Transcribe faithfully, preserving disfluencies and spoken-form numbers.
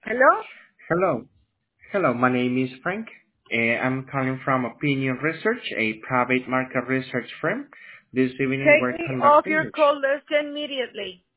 Hello? Hello. Hello, my name is Frank. Uh, I'm calling from Opinion Research, a private market research firm. This evening Take we're me off your conducting. call list immediately.